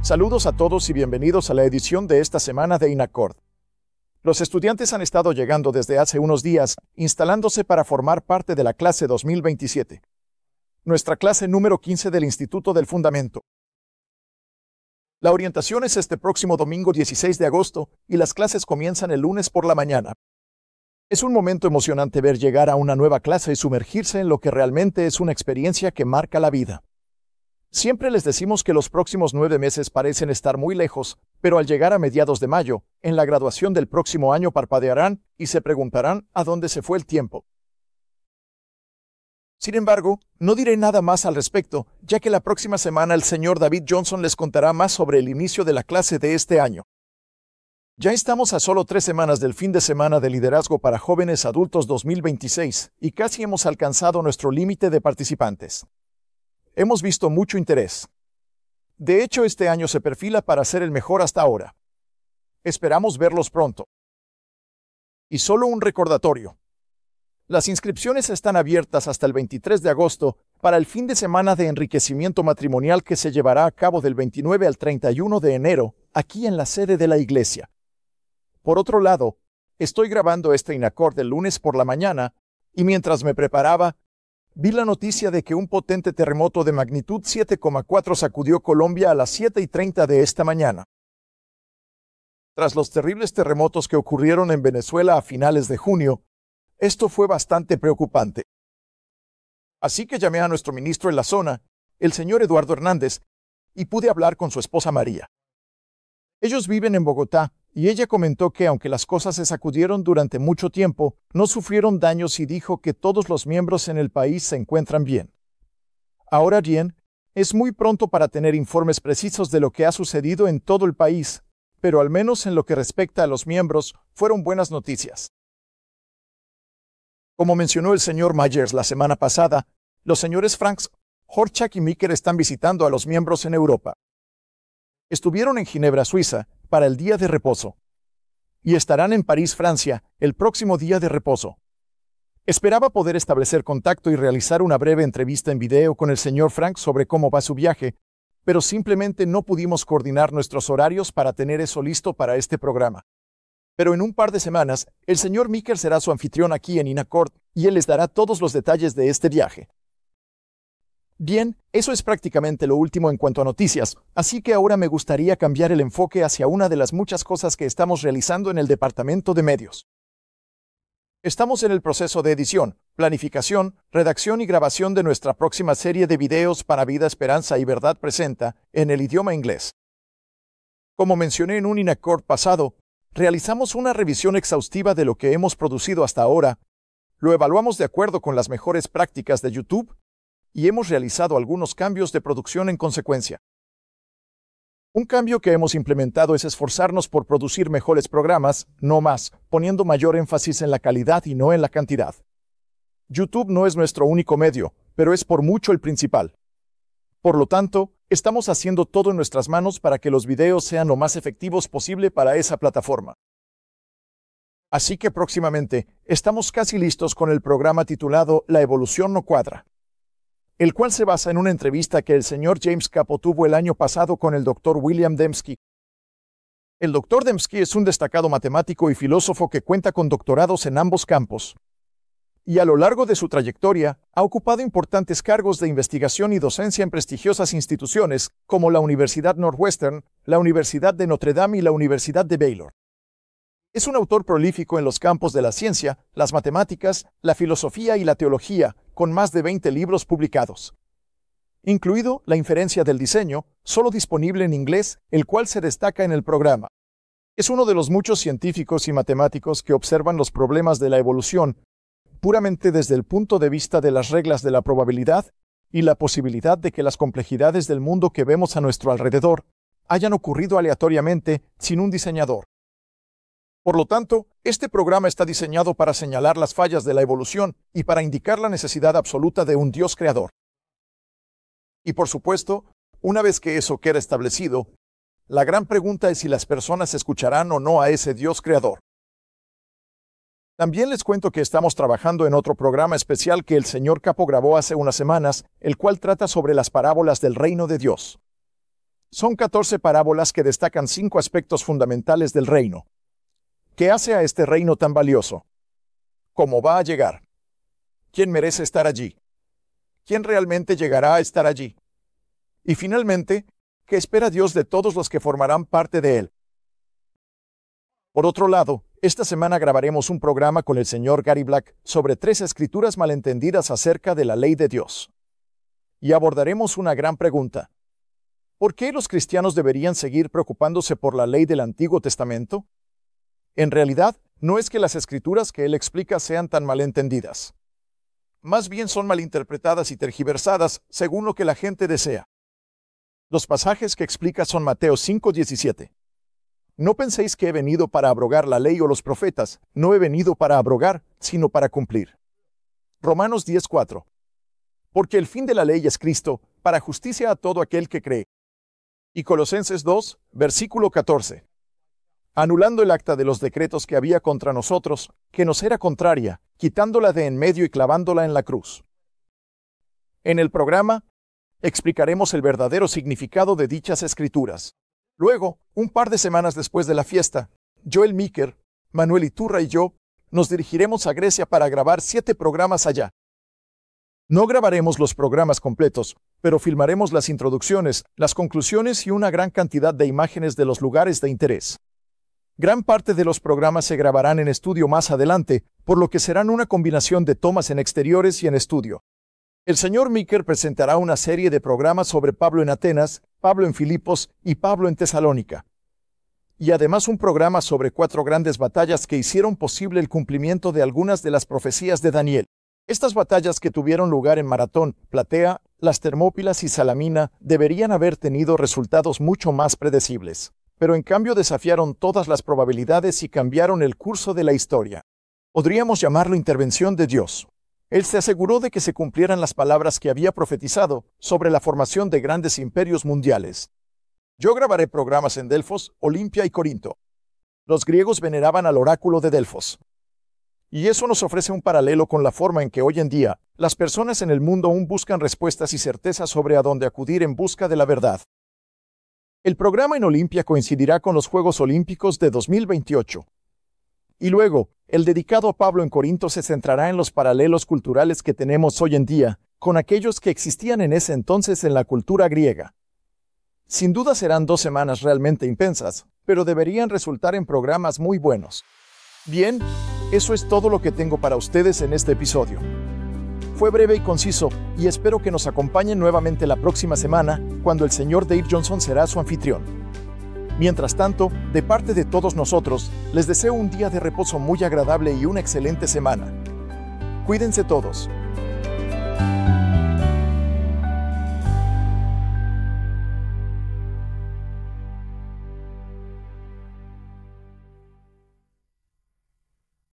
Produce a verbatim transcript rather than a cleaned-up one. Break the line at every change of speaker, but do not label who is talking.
Saludos a todos y bienvenidos a la edición de esta semana de INACORD. Los estudiantes han estado llegando desde hace unos días, instalándose para formar parte de la clase dos mil veintisiete. Nuestra clase número quince del Instituto del Fundamento. La orientación es este próximo domingo dieciséis de agosto y las clases comienzan el lunes por la mañana. Es un momento emocionante ver llegar a una nueva clase y sumergirse en lo que realmente es una experiencia que marca la vida. Siempre les decimos que los próximos nueve meses parecen estar muy lejos, pero al llegar a mediados de mayo, en la graduación del próximo año parpadearán y se preguntarán a dónde se fue el tiempo. Sin embargo, no diré nada más al respecto, ya que la próxima semana el señor David Johnson les contará más sobre el inicio de la clase de este año. Ya estamos a solo tres semanas del fin de semana de liderazgo para jóvenes adultos dos mil veintiséis y casi hemos alcanzado nuestro límite de participantes. Hemos visto mucho interés. De hecho, este año se perfila para ser el mejor hasta ahora. Esperamos verlos pronto. Y solo un recordatorio. Las inscripciones están abiertas hasta el veintitrés de agosto para el fin de semana de enriquecimiento matrimonial que se llevará a cabo del veintinueve al treinta y uno de enero, aquí en la sede de la iglesia. Por otro lado, estoy grabando este INACORD el lunes por la mañana, y mientras me preparaba, vi la noticia de que un potente terremoto de magnitud siete coma cuatro sacudió Colombia a las siete y treinta de esta mañana. Tras los terribles terremotos que ocurrieron en Venezuela a finales de junio, esto fue bastante preocupante. Así que llamé a nuestro ministro en la zona, el señor Eduardo Hernández, y pude hablar con su esposa María. Ellos viven en Bogotá, y ella comentó que aunque las cosas se sacudieron durante mucho tiempo, no sufrieron daños y dijo que todos los miembros en el país se encuentran bien. Ahora bien, es muy pronto para tener informes precisos de lo que ha sucedido en todo el país, pero al menos en lo que respecta a los miembros, fueron buenas noticias. Como mencionó el señor Myers la semana pasada, los señores Franks, Horchak y Miker están visitando a los miembros en Europa. Estuvieron en Ginebra, Suiza, para el día de reposo. Y estarán en París, Francia, el próximo día de reposo. Esperaba poder establecer contacto y realizar una breve entrevista en video con el señor Frank sobre cómo va su viaje, pero simplemente no pudimos coordinar nuestros horarios para tener eso listo para este programa. Pero en un par de semanas, el señor Miker será su anfitrión aquí en INACORD y él les dará todos los detalles de este viaje. Bien, eso es prácticamente lo último en cuanto a noticias, así que ahora me gustaría cambiar el enfoque hacia una de las muchas cosas que estamos realizando en el departamento de medios. Estamos en el proceso de edición, planificación, redacción y grabación de nuestra próxima serie de videos para Vida, Esperanza y Verdad Presenta en el idioma inglés. Como mencioné en un INACORD pasado, realizamos una revisión exhaustiva de lo que hemos producido hasta ahora, lo evaluamos de acuerdo con las mejores prácticas de YouTube, y hemos realizado algunos cambios de producción en consecuencia. Un cambio que hemos implementado es esforzarnos por producir mejores programas, no más, poniendo mayor énfasis en la calidad y no en la cantidad. YouTube no es nuestro único medio, pero es por mucho el principal. Por lo tanto, estamos haciendo todo en nuestras manos para que los videos sean lo más efectivos posible para esa plataforma. Así que próximamente, estamos casi listos con el programa titulado La Evolución no cuadra, el cual se basa en una entrevista que el señor James Capo tuvo el año pasado con el doctor William Dembski. El doctor Dembski es un destacado matemático y filósofo que cuenta con doctorados en ambos campos. Y a lo largo de su trayectoria, ha ocupado importantes cargos de investigación y docencia en prestigiosas instituciones, como la Universidad Northwestern, la Universidad de Notre Dame y la Universidad de Baylor. Es un autor prolífico en los campos de la ciencia, las matemáticas, la filosofía y la teología, con más de veinte libros publicados, incluido La inferencia del diseño, solo disponible en inglés, el cual se destaca en el programa. Es uno de los muchos científicos y matemáticos que observan los problemas de la evolución puramente desde el punto de vista de las reglas de la probabilidad y la posibilidad de que las complejidades del mundo que vemos a nuestro alrededor hayan ocurrido aleatoriamente sin un diseñador. Por lo tanto, este programa está diseñado para señalar las fallas de la evolución y para indicar la necesidad absoluta de un Dios creador. Y por supuesto, una vez que eso queda establecido, la gran pregunta es si las personas escucharán o no a ese Dios creador. También les cuento que estamos trabajando en otro programa especial que el señor Capo grabó hace unas semanas, el cual trata sobre las parábolas del reino de Dios. Son catorce parábolas que destacan cinco aspectos fundamentales del reino. ¿Qué hace a este reino tan valioso? ¿Cómo va a llegar? ¿Quién merece estar allí? ¿Quién realmente llegará a estar allí? Y finalmente, ¿qué espera Dios de todos los que formarán parte de él? Por otro lado, esta semana grabaremos un programa con el señor Gary Black sobre tres escrituras malentendidas acerca de la ley de Dios. Y abordaremos una gran pregunta. ¿Por qué los cristianos deberían seguir preocupándose por la ley del Antiguo Testamento? En realidad, no es que las escrituras que él explica sean tan malentendidas. Más bien son malinterpretadas y tergiversadas según lo que la gente desea. Los pasajes que explica son Mateo cinco diecisiete. No penséis que he venido para abrogar la ley o los profetas, no he venido para abrogar, sino para cumplir. Romanos diez cuatro. Porque el fin de la ley es Cristo, para justicia a todo aquel que cree. Y Colosenses dos, versículo catorce. Anulando el acta de los decretos que había contra nosotros, que nos era contraria, quitándola de en medio y clavándola en la cruz. En el programa, explicaremos el verdadero significado de dichas escrituras. Luego, un par de semanas después de la fiesta, Joel Meeker, Manuel Iturra y yo nos dirigiremos a Grecia para grabar siete programas allá. No grabaremos los programas completos, pero filmaremos las introducciones, las conclusiones y una gran cantidad de imágenes de los lugares de interés. Gran parte de los programas se grabarán en estudio más adelante, por lo que serán una combinación de tomas en exteriores y en estudio. El señor Meeker presentará una serie de programas sobre Pablo en Atenas, Pablo en Filipos y Pablo en Tesalónica. Y además un programa sobre cuatro grandes batallas que hicieron posible el cumplimiento de algunas de las profecías de Daniel. Estas batallas que tuvieron lugar en Maratón, Platea, las Termópilas y Salamina deberían haber tenido resultados mucho más predecibles, pero en cambio desafiaron todas las probabilidades y cambiaron el curso de la historia. Podríamos llamarlo intervención de Dios. Él se aseguró de que se cumplieran las palabras que había profetizado sobre la formación de grandes imperios mundiales. Yo grabaré programas en Delfos, Olimpia y Corinto. Los griegos veneraban al oráculo de Delfos. Y eso nos ofrece un paralelo con la forma en que hoy en día las personas en el mundo aún buscan respuestas y certezas sobre a dónde acudir en busca de la verdad. El programa en Olimpia coincidirá con los Juegos Olímpicos de dos mil veintiocho. Y luego, el dedicado a Pablo en Corinto se centrará en los paralelos culturales que tenemos hoy en día, con aquellos que existían en ese entonces en la cultura griega. Sin duda serán dos semanas realmente intensas, pero deberían resultar en programas muy buenos. Bien, eso es todo lo que tengo para ustedes en este episodio. Fue breve y conciso, y espero que nos acompañen nuevamente la próxima semana, cuando el señor Dave Johnson será su anfitrión. Mientras tanto, de parte de todos nosotros, les deseo un día de reposo muy agradable y una excelente semana. Cuídense todos.